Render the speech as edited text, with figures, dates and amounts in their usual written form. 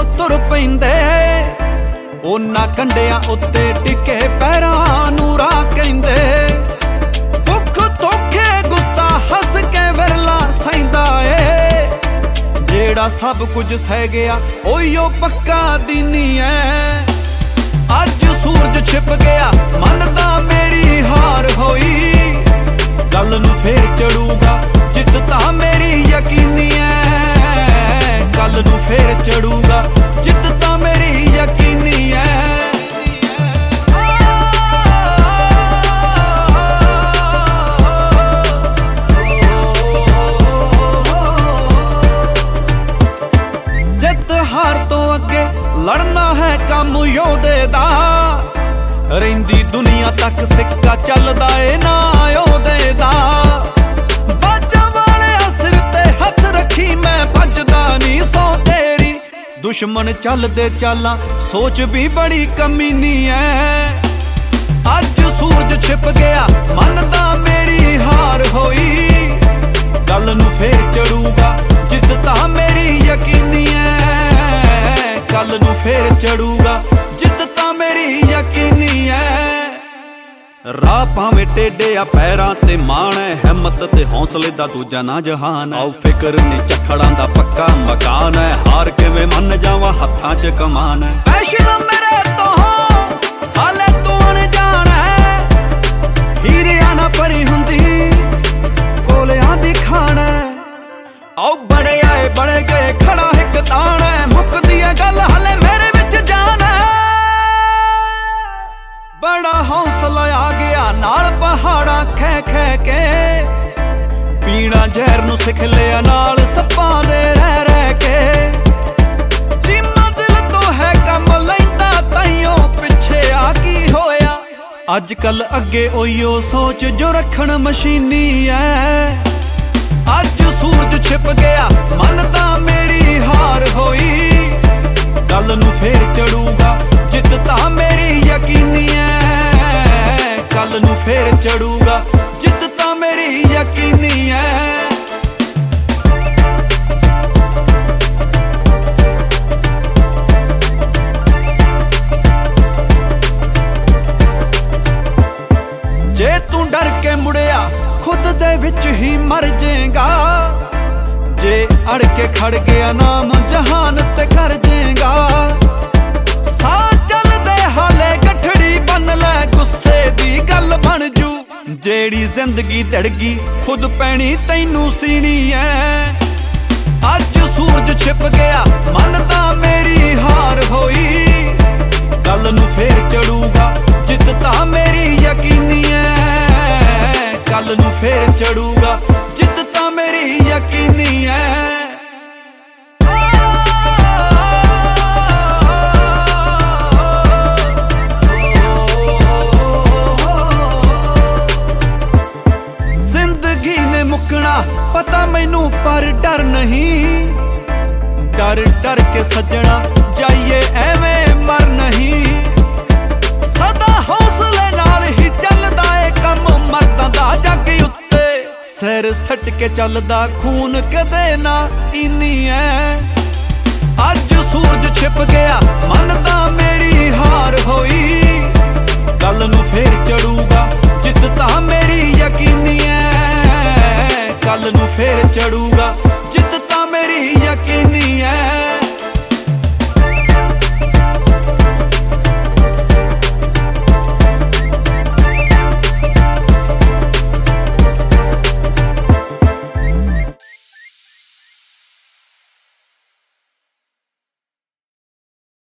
ਤੁਰ ਪੈਂਦੇ। ਉਹਨਾਂ ਕੰਡਿਆਂ ਉੱਤੇ ਟਿਕੇ ਪੈਰਾਂ ਨੂੰ ਰਾਹ ਕਹਿੰਦੇ। ਦੁੱਖ ਧੋਖੇ ਗੁੱਸਾ ਹੱਸ ਕੇ ਵਿਰਲਾ ਸਹਿੰਦਾ ਏ। ਜਿਹੜਾ ਸਭ ਕੁਝ ਸਹਿ ਗਿਆ ਉਹੀਓ ਪੱਕਾ ਦੀਨੀ ਐ। ਅੱਜ ਸੂਰਜ ਛਿਪ ਗਿਆ ਮੰਨਦਾ ਮੇਰੀ ਹਾਰ ਹੋਈ। ਗੱਲ ਨੂੰ ਫੇਰ ਚੜੂਗਾ ਜਿੱਤ ਤਾਂ ਮੇਰੀ ਯਕੀਨੀ ਐ। ਗੱਲ ਨੂੰ ਫੇਰ ਚੜੂਗਾ ਜਿੱਤ ਤਾਂ ਮੇਰੀ ਯਕੀਨੀ ਐ। ਜਿੱਤ ਹਾਰ ਤੋਂ ਅੱਗੇ ਲੜਨਾ ਹੈ ਕੰਮ ਯੋਧੇ ਦਾ। ਰਹਿੰਦੀ ਦੁਨੀਆ ਤੱਕ ਸਿੱਕਾ ਚੱਲਦਾ ਏ ਨਾ ਉਹਦੇ ਦਾ। ਬਾਜਾਂ ਵਾਲੇ ਸਿਰ ਤੇ ਹੱਥ ਰੱਖੀ ਮੈਂ ਭੱਜਦਾ ਨੀ ਸੌ ਤੇਰੀ। ਦੁਸ਼ਮਣ ਚੱਲਦੇ ਚਾਲਾਂ ਸੋਚ ਵੀ ਬੜੀ ਕਮੀਨੀ ਐ। ਅੱਜ ਸੂਰਜ ਛਿਪ ਗਿਆ ਮੰਨਦਾ ਮੇਰੀ ਹਾਰ ਹੋਈ। ਗੱਲ ਨੂੰ ਫੇਰ ਚੜੂਗਾ ਜਿੱਤ ਤਾਂ ਮੇਰੀ ਯਕੀਨੀ ਐ। ਗੱਲ ਨੂੰ ਫੇਰ ਚੜੂਗਾ ਜਿੱਤ ਤਾਂ ਮੇਰੀ ਯਕੀਨੀ ਐ। ਰਾਹ ਭਾਵੇਂ ਟੇਢੇ ਆ ਪੈਰਾਂ ਤੇ ਮਾਣ ਐ। ਹਿੰਮਤ ਤੇ ਹੌਸਲੇ ਦਾ ਦੂਜਾ ਨਾ ਜਹਾਨ ਐ। ਆਓ ਫਿਕਰ ਨੀ ਝੱਖੜਾਂ ਦਾ ਪੱਕਾ ਮਕਾਨ ਐ। ਹਾਰ ਕਿਵੇਂ ਮੰਨ ਜਾਵਾਂ ਹੱਥਾਂ 'ਚ ਕਮਾਨ ਐ। ਪੈਸ਼ਨ ਮੇਰੇ ਤੋਂ ਹਾਲੇ ਤੂੰ ਅਣਜਾਣ ਐ। ਹੀਰਿਆਂ ਨਾ ਭਰੀ ਹੁੰਦੀ ਕੋਲਿਆਂ ਦੀ ਖਾਣ ਐ। ਆਓ ਬੜੇ ਆਏ ਬੜੇ ਗਏ ਖੜਾ ਇੱਕ ਤਾਣ ਐ। ਮੁੱਕਦੀ ਐ ਗੱਲ ਹਲੇ ਮੇਰੇ ਵਿੱਚ ਜਾਨ ਐ। ਬੜਾ ਹੌਸਲਾ ਆ ਗਿਆ ਨਾਲ ਪਹਾੜਾਂ ਖੈ ਖੈ ਕੇ। ਪੀਣਾ ਜ਼ਹਿਰ ਨੂੰ ਸਿੱਖ ਲਿਆ ਨਾਲ ਸੱਪਾਂ ਦੇ ਰਹਿ ਰਹਿ ਕੇ। ਜਿੰਮਾ ਦਿਲ ਤੋਂ ਹੈ ਕੰਮ ਲੈਂਦਾ ਤਾਈਓ ਪਿੱਛੇ ਆ ਕੀ ਹੋਇਆ। ਅੱਜ ਕੱਲ ਅੱਗੇ ਉਹੀਓ ਸੋਚ ਜੋ ਰੱਖਣ ਮਸ਼ੀਨੀ ਐ। ਅੱਜ ਸੂਰਜ ਛਿਪ ਗਿਆ ਮੰਨਦਾ ਮੇਰੀ ਹਾਰ ਹੋਈ। ਗੱਲ ਨੂੰ ਫੇਰ ਚੜੂਗਾ ਜਿੱਤ ਤਾਂ ਮੇਰੀ ਯਕੀਨੀ ਐ। ਗੱਲ ਨੂੰ ਫੇਰ ਚੜੂਗਾ ਜਿੱਤ ਤਾਂ ਮੇਰੀ ਯਕੀਨੀ ਐ। ਜੇ ਤੂੰ ਡਰ ਕੇ ਮੁੜਿਆ ਖੁਦ ਦੇ ਵਿੱਚ ਹੀ ਮਰ ਜਾਏਗਾ। ਜੇ ਅੜ ਕੇ ਖੜ ਗਿਆ ਨਾਮ ਜਹਾਨ ਤੇ ਕਰ ਜਾਏਗਾ। ਸਾਹ ਚੱਲਦੇ ਹਾਲੇ ਗੱਠੜੀ ਬੰਨ ਲੈ ਗੁੱਸੇ ਦੀ ਗੱਲ ਬਣ ਜੂ। ਜਿਹੜੀ ਜ਼ਿੰਦਗੀ ਧੜ ਗਈ ਖੁਦ ਪੈਣੀ ਤੈਨੂੰ ਸੀਣੀ ਐ। ਅੱਜ ਸੂਰਜ ਛਿਪ ਗਿਆ ਮੰਨਦਾ ਮੇਰੀ ਹਾਰ ਹੋਈ। ਗੱਲ ਨੂੰ ਫੇਰ ਚੜੂਗਾ ਜਿੱਤ ਤਾਂ ਮੇਰੀ ਯਕੀਨੀ ਐ। ਗੱਲ ਨੂੰ ਫੇਰ ਚੜੂਗਾ ਜਿੱਤ ਤਾਂ ਮੇਰੀ ਯਕੀਨੀ ਐ। ਜ਼ਿੰਦਗੀ ਨੇ ਮੁੱਕਣਾ ਪਤਾ ਮੈਨੂੰ ਪਰ ਡਰ ਨਹੀਂ। ਡਰ ਡਰ ਕੇ ਸੱਜਣਾ ਜਾਈਏ ਐਵੇਂ ਮਰ ਨਹੀਂ। ਸਦਾ ਹੌਸਲੇ ਨਾਲ ਹੀ ਚੱਲਦਾ ਏ ਕੰਮ ਮਰਦਾਂ ਦਾ ਜੱਗ ਉੱਤੇ। ਸਿਰ ਸੱਟ ਕੇ ਚੱਲਦਾ ਖੂਨ ਕਦੇ ਨਾ ਇੰਨੀ ਐ। ਅੱਜ ਸੂਰਜ ਛਿਪ ਗਿਆ ਮੰਨਦਾ ਮੇਰੀ ਹਾਰ ਹੋਈ। ਗੱਲ ਨੂੰ ਫੇਰ ਚੜੂਗਾ ਜਿੱਤ ਤਾਂ ਮੇਰੀ ਯਕੀਨੀ ਐ। ਗੱਲ ਨੂੰ ਫੇਰ ਚੜੂਗਾ